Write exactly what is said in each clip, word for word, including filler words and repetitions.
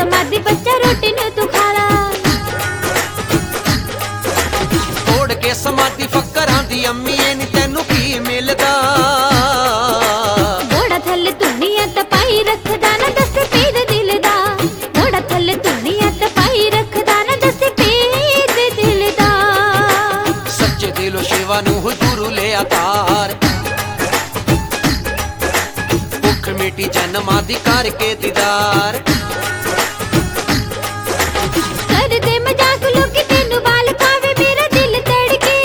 समाधि बच्चा रोटी नूं तू खा ला। तोड़ के समाधि फकरां दी अम्मीए नी तैनू की मिलदा। घोड़ा थल्ले दुनिया तपाई रखदा ना दस पीर दिल दा। घोड़ा थल्ले दुनिया तपाई रखदा ना दस पीर दिल दा। सच्चे दिलो शिवा नू हुजूर लिया तार, भुख मिटी जन्मां दी करके दीदार। कर दे मजाक लोकी तेनू बाल पावे मेरा दिल तड़के।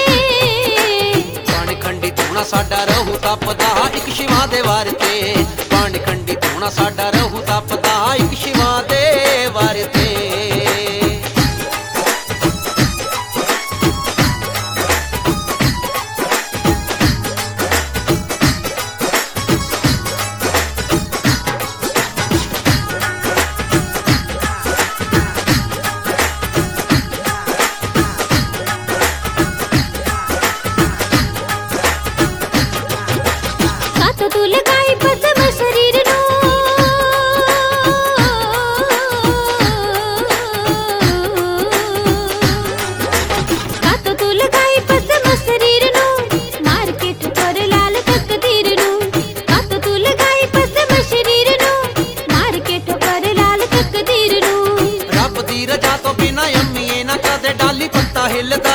पानी खंडी तूना साडा रहू तपदा इक शिवा दे वार ते। पानी खंडी तूना साडा रहू तपदा इक शिवा दे वार ते। तो तू लगाई पसम शरीर नू, का तो तू लगाई पसम शरीर नू। मार के ठोकर लाल तकदीर नू, का तो तू लगाई पसम शरीर नू। मार के ठोकर लाल तकदीर नू। रब दी रजा तो बिना अम्मीए ना कदे डाली पत्ता हिलदा।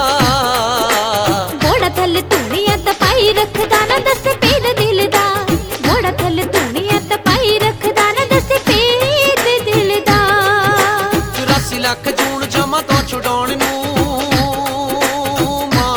घोड़ा थल्ले दुनिया तपाई रखदा ना दस पीर दिल दा। घोड़ा थल्ले दुनिया तपाई रखदा ना दस पीर दिल दा। चौरासी लख जून जमा तो छुड़ाउण नू मां।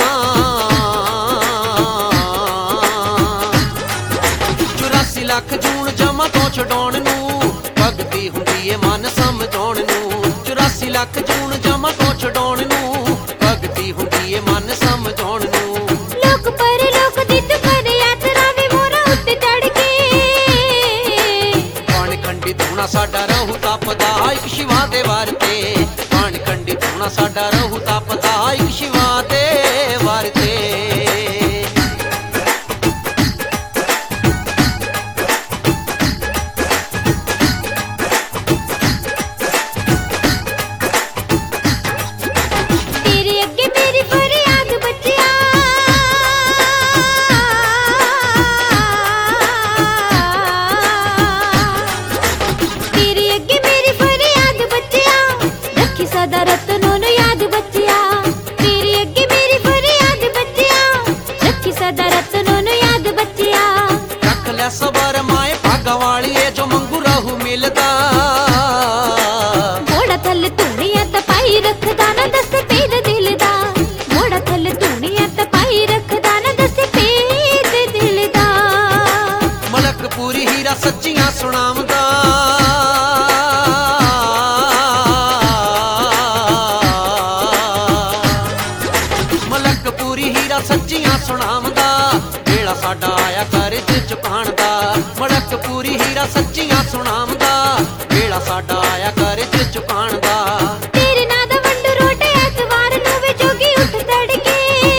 चौरासी लख जून जमा तो छुड़ाउण नू भगती हुंदी ए मन समझाउण नू। चौरासी लख जून जमा तो छुड़ाउण नू भगती हुंदी ए मन समझाउण नू। लोक पर लोक दी तू कर यात्रा वे मोरा उत्ते चढ़ के। पानी खंडी तूना साडा रहू तपदा इक शिवा दे वार ते। पानी खंडी तूना साडा रहू तपदा इक शिवा दे वार ते। तेरे अगे मेरी फरियाद बच्चिया। तेरे अगे मेरी फरियाद बच्चिया। रखी सदा रतनों नू याद बच्चिया। तेरे अगे मेरी फरियाद बच्चिया। रखी सदा रतनों नू याद बच्चिया। रख लै सबर माए भागा वाली ए जो मंगू रहू मिलदा। घोड़ा थल्ले दुनिया तपाई रखदा ना दस पीर दिल दा। घोड़ा थल्ले दुनिया तपाई रखदा ना दस पीर दिल दा। मलकपुरी हीरा सच्चियां सुणावदा। मलकपुरी हीरा सच्चियां सुणावदा वेला साडा आया कर जे चुकाण दा। मलकपुरी हीरा सच्चियां सुणावदा वेला साडा आया कर जे चुकाण दा। तेरे नां दा वंड रोट ऐतवार नूं वे जोगी उठ तड़के।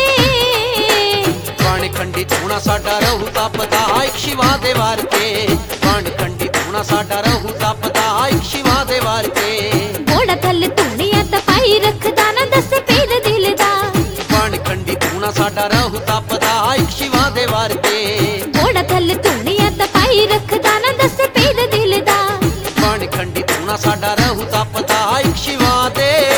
पानी खंडी तूना साडा रहू तपदा इक शिवा दे वार ते। पानी खंडी तूना साडा रहू तपदा इक शिवा दे वार ते। घोड़ा थल्ले दुनिया तपाई रखदा ना दस पीर दिल दा। पानी खंडी तूना साडा रहू तपदा इक शिवा दे वार ते। घोड़ा थल्ले दुनिया तपाई रखदा ना दस पीर दिल दा। पानी खंडी तूना साडा रहू तपदा इक शिवा दे